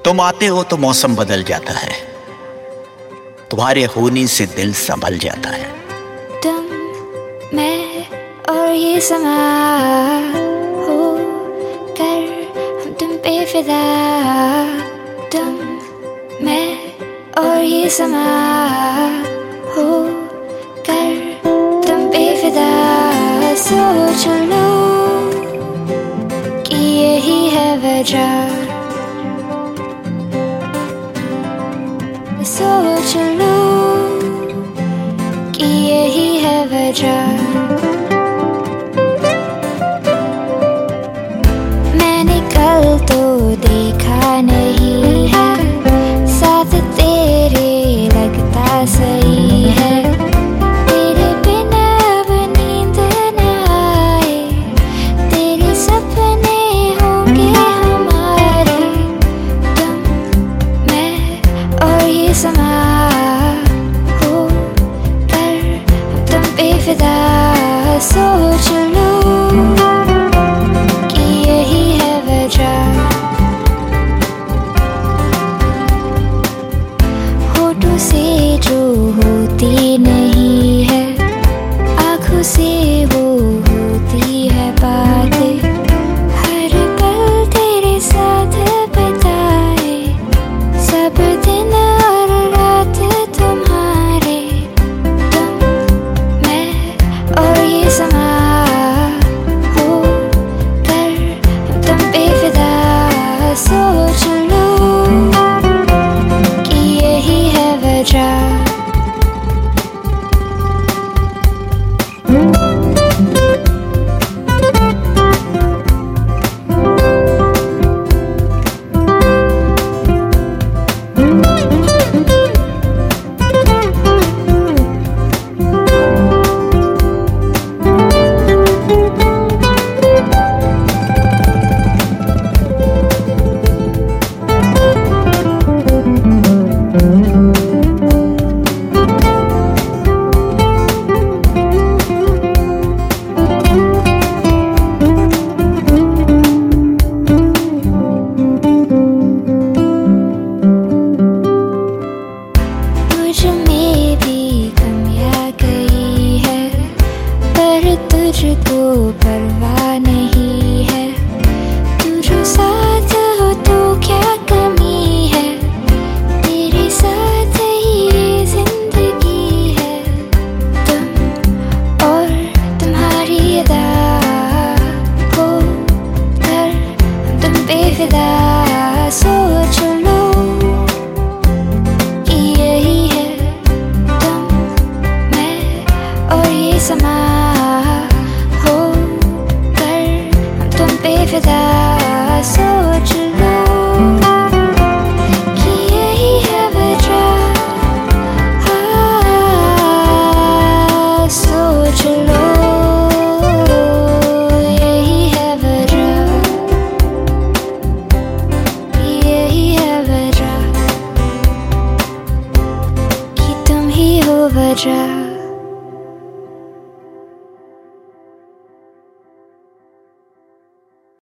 तुम आते हो तो मौसम बदल जाता है, तुम्हारे होने से दिल संभल जाता है। तुम, मैं और ये समा हो कर हम तुम पे फिदा। तुम, मैं और ये समा हो कर तुम पे फिदा। सोच लो कि यही है वजह, सोच लो कि यही है वजह। मैंने कल तो देखा नहीं है, साथ तेरे लगता सही है। तेरे बिना अब नींद न आए, तेरे सपने होंगे हमारे। तुम, मैं और ये समा हो कर तुम पे फिदा। सोच लो कि यही है वजह। होठों से जो होती नहीं है, आँखों से वो होती है बातें। हर पल तेरे साथ बिताए, सब दिन और रात तुम्हारे। तुम, मैं और ये समा हो कर तुम पे फिदा। सोच लो कि यही है वजह। में भी कमियां कई है, पर तुझको परवाह नहीं है। तू जो साथ हो तो क्या कमी है, तेरे साथ ही ये जिंदगी है। तुम और तुम्हारी अदा हो कर हम तुम पे फिदा। सोच लो कि यही है समा हो कर हम तुम पे फिदा। सोच लो कि यही है वजह। सोच लो यही है वजह, यही है वजह कि तुम ही हो वजह।